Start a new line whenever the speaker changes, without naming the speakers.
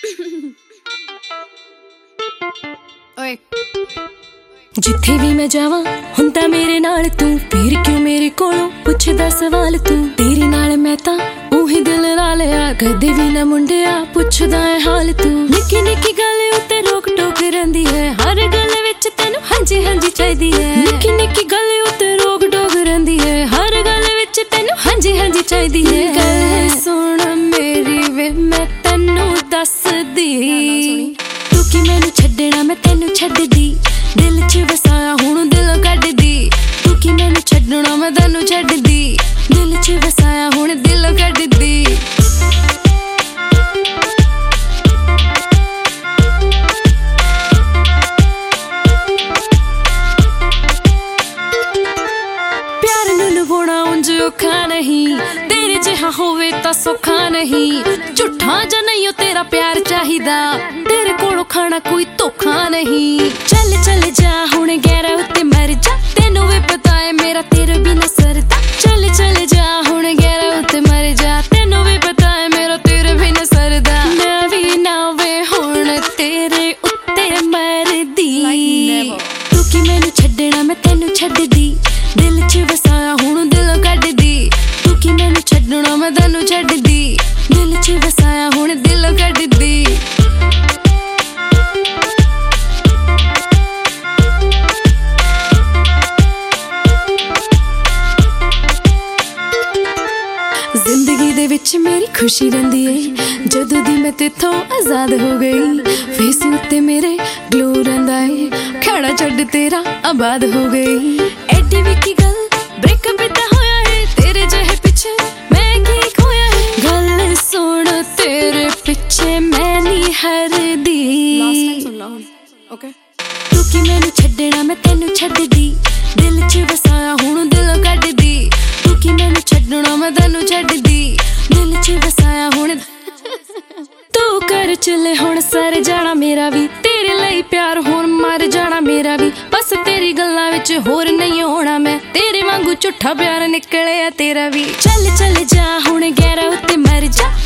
ਓਏ ਜਿੱਥੇ ਵੀ ਮੈਂ ਜਾਵਾਂ ਹੁੰਦਾ ਮੇਰੇ ਨਾਲ ਤੂੰ, ਫਿਰ ਕਿਉਂ ਮੇਰੇ ਕੋਲੋਂ ਪੁੱਛਦਾ ਸਵਾਲ ਤੂੰ। ਤੇਰੇ ਨਾਲ ਮੈਂ ਤਾਂ ਉਹੀ ਦਿਲ ਲਾ ਲਿਆ, ਕਦੇ ਵੀ ਨਾ ਮੁੰਡਿਆ ਪੁੱਛਦਾ ਹੈ ਹਾਲ ਤੂੰ। ਨਿੱਕੀ ਨਿੱਕੀ ਗੱਲ ਉੱਤੇ ਰੋਕ ਟੋਕ ਰਹਿੰਦੀ ਹੈ, ਹਰ ਗੱਲ ਵਿੱਚ ਤੈਨੂੰ ਹਾਂਜੀ ਹਾਂਜੀ ਚਾਹੀਦੀ ਹੈ। ਨਿੱਕੀ ਨਿੱਕੀ ਗੱਲ ਉੱਤੇ ਰੋਕ ਟੋਕ ਰਹਿੰਦੀ ਹੈ, ਹਰ ਗੱਲ ਵਿੱਚ ਤੈਨੂੰ ਹਾਂਜੀ ਹਾਂਜੀ ਚਾਹੀਦੀ ਹੈ। ਗੱਲ ਸੁਣ ਮੇਰੀ ਵੇ ਮੈਂ ਤੈਨੂੰ ਦੱਸਦੀ, ਤੂੰ ਕਿ ਮੈਨੂੰ ਛੱਡਣਾ ਮੈਂ ਤੈਨੂੰ ਛੱਡਦੀ, ਦਿਲ 'ਚ ਵਸਾਇਆ ਹੁਣ ਦਿਲੋਂ ਕੱਢਦੀ। ਤੂੰ ਕਿ ਮੈਨੂੰ ਛੱਡਣਾ ਮੈਂ ਤੈਨੂੰ ਛੱਡਦੀ, ਦਿਲ 'ਚ ਵਸਾਇਆ ਹੁਣ ਦਿਲੋਂ ਕੱਢਦੀ। ਪਿਆਰ ਨੂੰ ਲਵਾਉਣਾ ਉਂਝ ਔਖਾ ਨਹੀਂ, ਤੇਰੇ ਜਿਹਾ ਹੋਵੇ ਤਾਂ ਸੌਖਾ ਨਹੀਂ। ਝੂਠਾ ਜਾਂ ਨਹੀਂ ਉਹ ਤੇਰਾ ਪਿਆਰ ਚਾਹੀਦਾ, ਤੇਰੇ ਕੋਲੋਂ ਖਾਣਾ ਕੋਈ ਧੋਖਾ ਨਹੀਂ। ਚੱਲ ਚੱਲ ਜਾ ਹੁਣ ਗੈਰਾ ਉੱਤੇ ਮਰ ਜਾ, ਤੈਨੂੰ ਵੀ ਪਤਾ ਹੈ ਮੇਰਾ ਤੇਰੇ ਬਿਨਾਂ ਸਰਦਾ। ਚੱਲ ਚੱਲ ਜਾ ਹੁਣ ਗੈਰਾ ਉੱਤੇ ਮਰ ਜਾ, ਤੈਨੂੰ ਵੀ ਪਤਾ ਹੈ ਮੇਰਾ ਤੇਰੇ ਬਿਨਾਂ ਸਰਦਾ। ਮੈਂ ਵੀ ਨਾ ਵੇ ਹੁਣ ਤੇਰੇ ਉੱਤੇ ਮਰਦੀ, ਤੂੰ ਕਿ ਮੈਨੂੰ ਛੱਡਣਾ ਮੈਂ ਤੈਨੂੰ ਛੱਡਦੀ, ਦਿਲ 'ਚ ਵਸਾਇਆ ਹੁਣ ਦਿਲੋਂ ਕੱਢਦੀ। ਤੂੰ ਕਿ ਮੈਨੂੰ ਛੱਡਣਾ ਮੈਂ ਤੈਨੂੰ ਛੱਡਦੀ, ਦਿਲ 'ਚ ਵਸਾਇਆ ਹੁਣ ਦਿਲੋਂ ਕੱਢਦੀ। ਜ਼ਿੰਦਗੀ ਦੇ ਵਿੱਚ ਮੇਰੀ ਖੁਸ਼ੀ ਰਹਿੰਦੀ ਏ, ਜਦੋਂ ਦੀ ਮੈਂ ਤੇਥੋਂ ਆਜ਼ਾਦ ਹੋ ਗਈ। ਫੇਸ ਉੱਤੇ ਮੇਰੇ ਗਲੋ ਰਹਿੰਦਾ ਏ, ਖੜਾ ਛੱਡ ਤੇਰਾ ਆਬਾਦ ਹੋ ਗਈ। ਐਡੀ ਵੀ ਕੀ ਗੱਲ ਬ੍ਰੇਕਅਪ ਤਾਂ ਹੋਇਆ ਏ, ਤੇਰੇ ਜਿਹੇ ਪਿੱਛੇ ਮੈਂ ਕੀ ਖੋਇਆ ਏ। ਗੱਲ ਸੁਣ ਤੇਰੇ ਪਿੱਛੇ ਮੈਂ ਨਹੀਂ ਹਰਦੀ, ਓਕੇ। ਤੂੰ ਕਿ ਮੈਨੂੰ ਛੱਡਣਾ ਮੈਂ ਤੈਨੂੰ ਛੱਡਦੀ, ਦਿਲ 'ਚ ਵਸਾਇਆ ਹੁਣ ਦਿਲੋਂ ਕੱਢਦੀ। ਤੂੰ ਕਿ ਮੈਨੂੰ ਛੱਡਣਾ ਮੈਂ ਤੈਨੂੰ ਛੱਡਦੀ, ਦਿਲ 'ਚ ਵਸਾਇਆ ਹੁਣ। ਤੂੰ ਕਰ ਚੱਲੇ ਹੁਣ ਸਰ ਜਾਣਾ ਮੇਰਾ ਵੀ, ਤੇਰੇ ਲਈ ਪਿਆਰ ਹੁਣ ਮਰ ਜਾਣਾ ਮੇਰਾ ਵੀ। ਬਸ ਤੇਰੀ ਗੱਲਾਂ ਵਿੱਚ ਹੋਰ ਨਹੀਂ ਹੋਣਾ ਮੈਂ, ਤੇਰੇ ਵਾਂਗੂ ਝੂਠਾ ਪਿਆਰ ਨਿਕਲਿਆ ਤੇਰਾ ਵੀ। ਚੱਲ ਚੱਲ ਜਾ ਹੁਣ ਗੈਰਾ ਉੱਤੇ ਮਰ ਜਾ,